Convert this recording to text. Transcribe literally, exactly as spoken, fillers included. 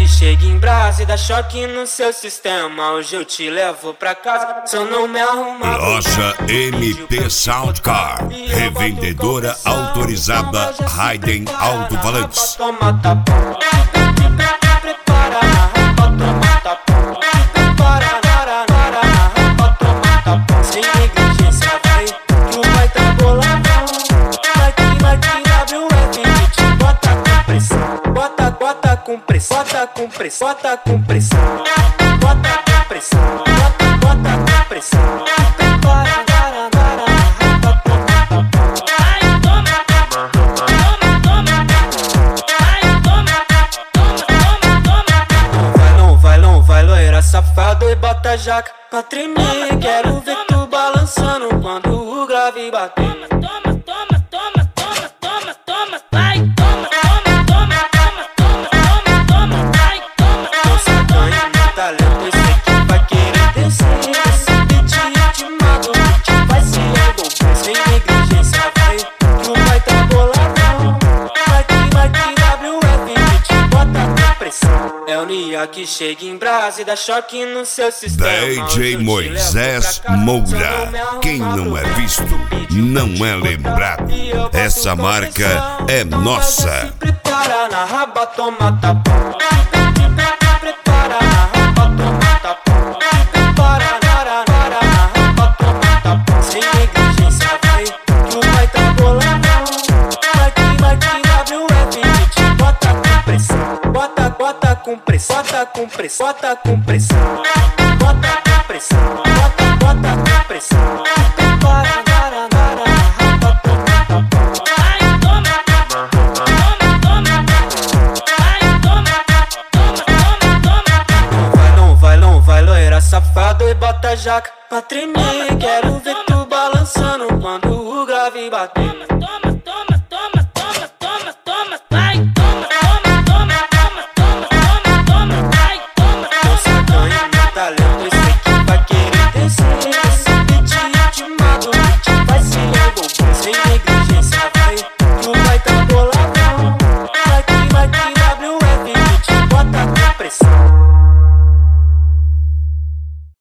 chega em brasa e dá choque no seu sistema. Hoje eu te levo pra casa, se eu não me arrumar. Loja M P Soundcar, revendedora autorizada Raiden Alto-Falantes. Toma tapão, prepara na rapa, toma tapão. Prepara na rapa, toma tapão. Sem negligência vai, que o vai tá boladão. Vai que, vai que W F te bota com pressão. Bota, bota com pressão, bota com pressão, bota com pressão. Bota com pressão, bota, bota com pressão. Prepara na rapa, toma tapão. Ai, toma, toma, toma, ai, toma, toma, toma, toma. Não vai, não vai, não vai, loira safado e bota jaca pra tremer. Quero ver tu balançando quando o grave bater. Toma, toma, toma, toma, toma, toma, vai, toma, toma, toma, toma, toma, toma, toma, vai, toma, Você ganha no talento, eu sei que vai querer descer. Esse beat ritmado que vai se envolver. Sem negligência vai, tu vai tá boladão. Vai que, vai que W F te bota com pressão. É o Nia que chega em brasa e dá choque no seu sistema. D J Moisés Moura, quem não é visto, não é lembrado. Essa marca é nossa. Prepara na raba, toma tapão. Prepara na raba, toma tapão. Prepara na raba, toma tapão. Sem negligência vai, tu vai tá boladão. Vai que, vai que W F te bota com pressão. Bota, bota com pressão, bota com pressão, bota com pressão. Bota com pressão, bota, bota com pressão. Prepara na raba, toma tapão. ai, toma, toma, toma, ai, toma, toma, toma, toma. Não vai, não vai, não vai, loira safado e bota jaca pra tremer. Quero ver tu balançando quando o grave bater.